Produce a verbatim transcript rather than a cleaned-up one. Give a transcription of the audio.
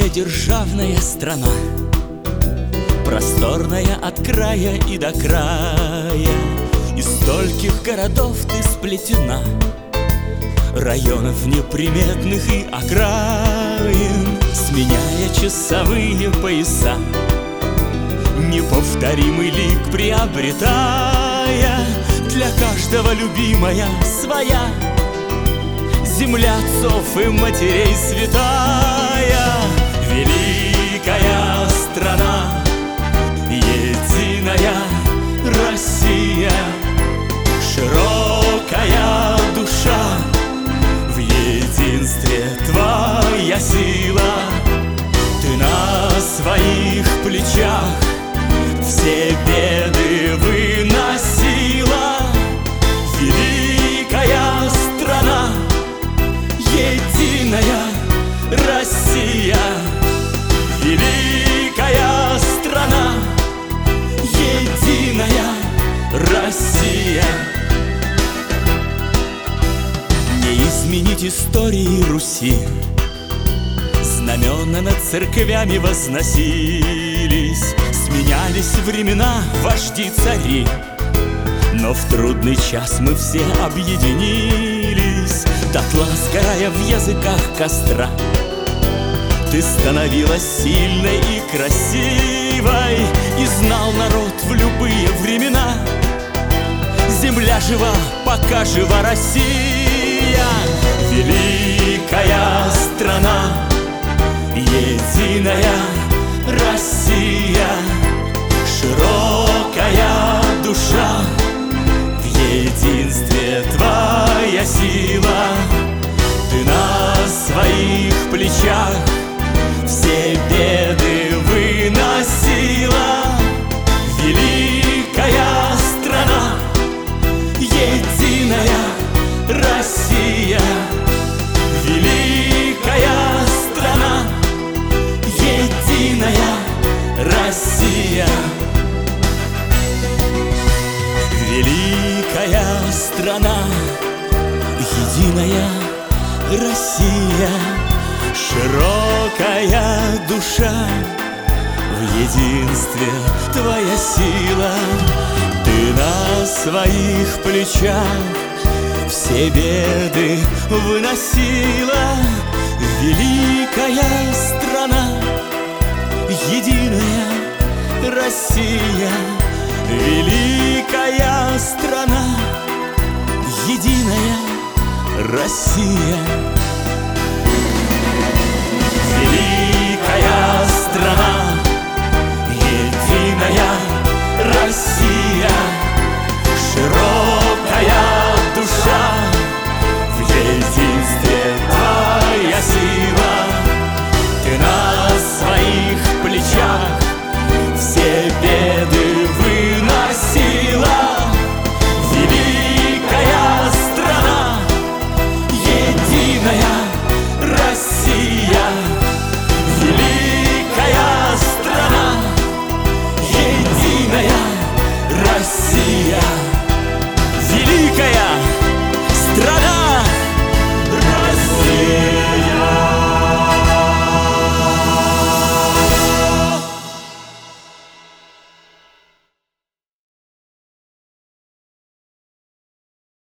Четыредержавная страна, просторная от края и до края. Из стольких городов ты сплетена, районов неприметных и окраин, сменяя часовые пояса, неповторимый лик приобретая. Для каждого любимая своя земля отцов и матерей святая. Великая страна, единая Россия, широкая душа, в единстве твоя сила. Ты на своих плечах все беды выносила. Великая страна, единая Россия, великая страна, единая Россия. Не изменить истории Руси, знамена над церквями возносились, сменялись времена, вожди, цари, но в трудный час мы все объединились. Дотла сгорая в языках костра, ты становилась сильной и красивой, и знал народ в любые времена: земля жива, пока жива Россия. Великая страна, единая Россия, широкая душа, в единстве твоя сила. Ты на своих плечах все беды выносила. Великая страна, единая Россия, великая страна, единая Россия. Великая страна, единая Россия, широкая душа, в единстве твоя сила. Ты на своих плечах все беды выносила. Великая страна, единая Россия, великая страна, единая Россия.